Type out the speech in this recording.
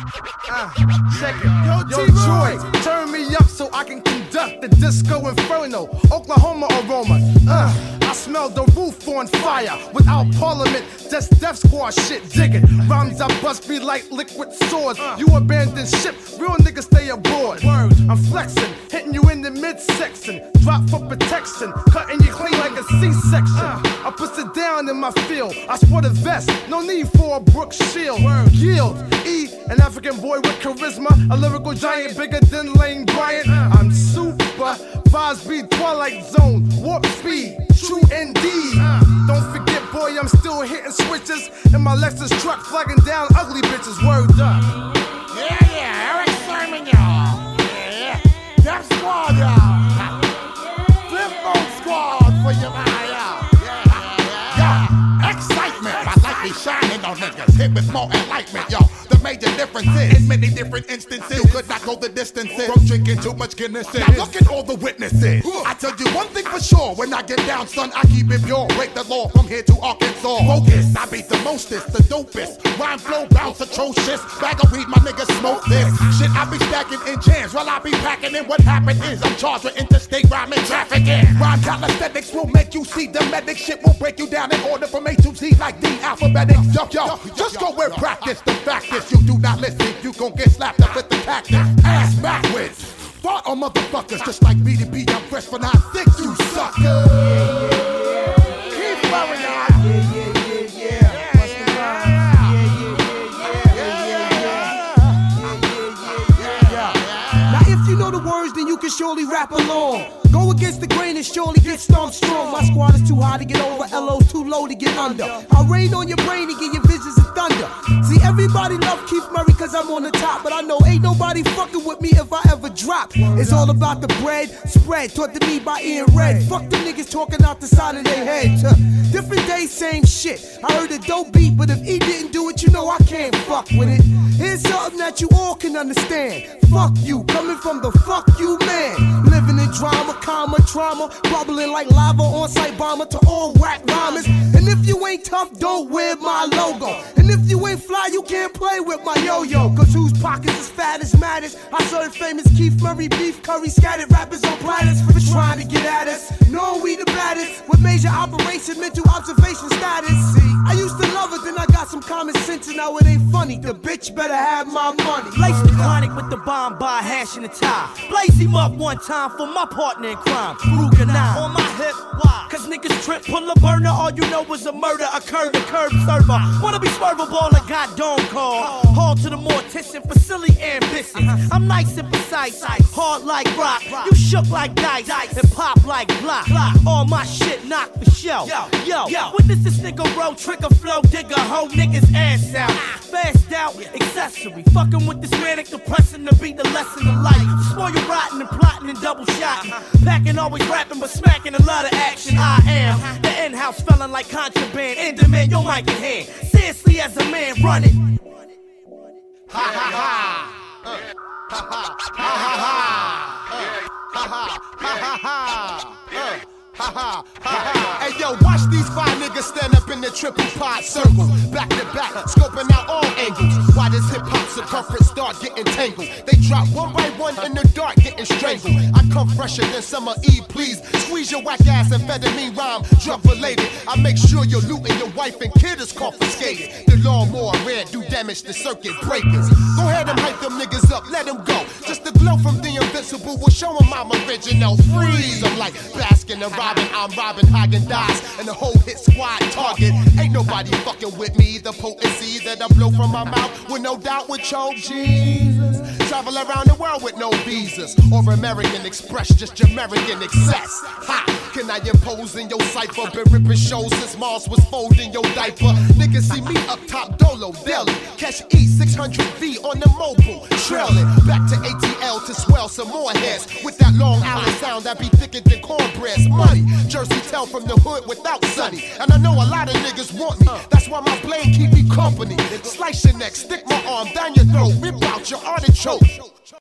Check it. Yo, Troy, turn me up so I can conduct the disco inferno. Oklahoma aroma. I smell the roof on fire. Without parliament, that's Death Squad shit. Dig it. Rhymes I bust be like liquid swords. You abandon ship, real niggas stay aboard. I'm flexing, hitting you in the midsection. Drop for protection, cutting you clean like a C-section. I put it down in my field. I sport a vest, no need for a Brooks shield. Yield, E, an African boy with charisma, a lyrical giant bigger than Lane Bryant. I'm super, vibes be Twilight Zone, warp speed, true indeed. Don't forget, boy, I'm still hitting switches in my Lexus truck, flagging down ugly bitches. Word up. Yeah, Eric Sermon, y'all. Yeah, Death Squad, y'all. Flip Mode Squad for you, man, y'all. Yeah. Excitement, my light be shining on niggas. Hit with more enlightenment, y'all. The major difference is, in many different instances, you could not go the distances from drinking too much Guinness. Now look at all the witnesses. I tell you one thing for sure, when I get down, son, I keep it pure. Break the law from here to Arkansas. Focus, I be the mostest, the dopest. Rhyme flow bounce atrocious. Bag of weed, my niggas smoke this. Shit, I be stacking in jams while I be packing in. What happened is I'm charged with interstate rhyming trafficking. Rhyme calisthenics will make you see the medic. Shit will break you down in order from A to Z like the alphabetic. Yo, just go and practice. The fact is you do not listen, you gon' get slapped up with the cactus. Ass backwards. Fought on motherfuckers just like BDP. I'm fresh for 9-6, you sucker. Keep flowing on. Now if you know the words, then you can surely rap along. Go against the grain and surely get stomped strong. My squad is too high to get over, LO's too low to get under. I'll rain on your brain and give you visions of thunder. See, everybody love Keith Murray cause I'm on the top, but I know ain't nobody fucking with me if I ever drop. It's all about the bread spread, taught to me by Ian Red. Fuck them niggas talking out the side of their head. Different day, same shit. I heard a dope beat, but if he didn't do it, you know I can't fuck with it. Here's something that you all can understand. Fuck you, coming from the fuck you man. Living in drama, comma, trauma, bubbling like lava, on-site bomber to all whack rhymers. And if you ain't tough, don't wear my logo. And if you ain't fly, you can't play with my yo-yo. Cause whose pockets is fat as matters? I serve famous Keith Murray beef curry, scattered rappers on platters for trying to get at us. No, we the baddest, with major operation, mental observation status. See, I used to love it, then I got some common sense, and now it ain't funny. The bitch better have my money. Lace the chronic with the bomb by hash and the tie. Blaze him up one time for my partner in crime. Ruger 9 on my hip, why? Cause niggas trip, pull a burner, all you know is a murder occurred. The curb server wanna be swervable like got dome call. Haul to the mortician for silly ambitions. I'm nice and precise, hard like rock. You shook like dice and pop like block. All my shit knock for show. Yo, witness this nigga roll, trigger flow, digger, hoe niggas ass out. Fast out, accessory. Fucking with this manic depressing to be the lesson of life. Spoil you rotten and plotting and double shotting. Packing always rapping but smacking a lot of action. I am the in-house felon like contraband. In demand, your mic in hand. Seriously as a man, run it. Ha ha ha. Ha ha ha ha. Ha ha ha ha. Ha ha ha. Hey yo, watch these 5 niggas stand up in the triple pod circle, back to back, scoping out all angles. Why does hip hop circumference start getting tangled? They drop one by one in the dark, getting strangled. I come fresher than summer Eve, please. Squeeze your whack ass amphetamine rhyme, drug related. I make sure your loot and your wife and kid is confiscated. The lawnmower red do damage to circuit breakers. Go ahead and hype them niggas up, let them go. Just the glow from the invincible will show them I'm original. Freeze, I'm like Baskin and Robin, I'm Robin Hagen-Dazs, and the whole hit squad target. Ain't nobody fucking with me. The potency that I blow from my mouth with no doubt would choke Jesus. Travel around the world with no visas or American Express, just American excess. Ha! Can I impose in your cipher? Been ripping shows since Mars was folding your diaper. Niggas see me up top dolo daily. Catch E600V on the mobile, trailing back to ATL to swell some more heads with that Long Island sound that be thicker than cornbread's money. Jersey tell from the hood without Sonny, and I know a lot of niggas want me. That's why my blade keep me company. Slice your neck, stick my arm down your throat, rip out your artichoke.